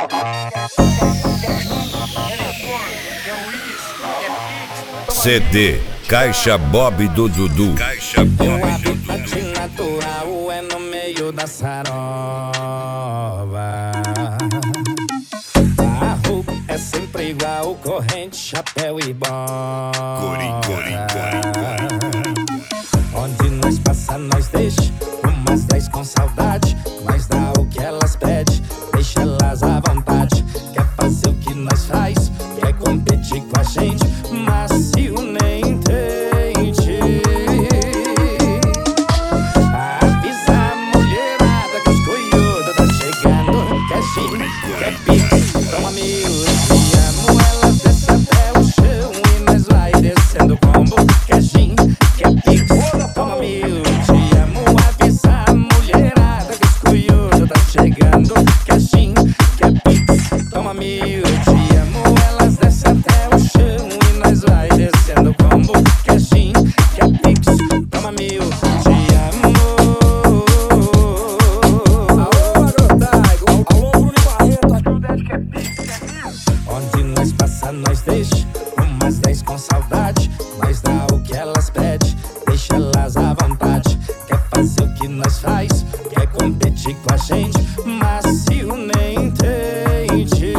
CD Caixa Bob do Dudu. Caixa Bob Meu do habitat Dudu. natural é no meio da sarova. A roupa é sempre igual, corrente, chapéu e bota. Onde nós passa, nós deixa umas 10 com saudade. Nós dá o que elas pedem, deixa elas à vontade. Quer fazer o que nós faz, quer competir com a gente, mas se o nem tente. Avisa a mulherada que os coiodos tá chegando. Quer gin, quer pix, toma mil. Te amo, elas desce até o chão e nós vai descendo combo. Quer gin, quer pix, toma mil. Te amo, avisa a mulherada que os coiodos tá chegando. Quer gin, quer pix, toma mil. Te amo, elas desce até o chão e nós vai descendo combo. Quer gin, quer pix, toma mil. Te amo. Alô, Agrodago, alô, Bruno Barreto, quer pix, quer mil. Onde nós passa, nós deixa umas 10 com saudade. Nós dá o que elas pedem, deixa elas à vontade. Quer fazer o que nós faz, quer competir com a gente, mas se o nem tente.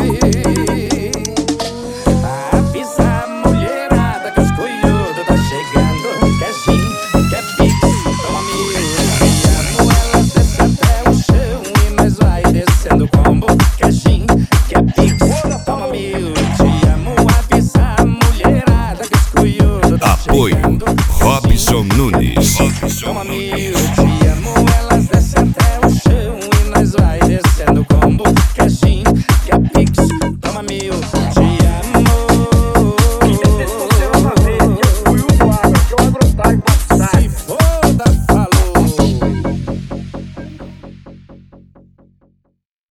Avisa a mulherada que os coiodos tá chegando. Quer gin, quer pix, toma mil. Te amo, elas desce até o chão e nós vai descendo combo. Quer gin, quer pix, toma mil. Te amo, avisa a mulherada que os coiodos tá Apoio chegando. Robson Nunes. Toma mil.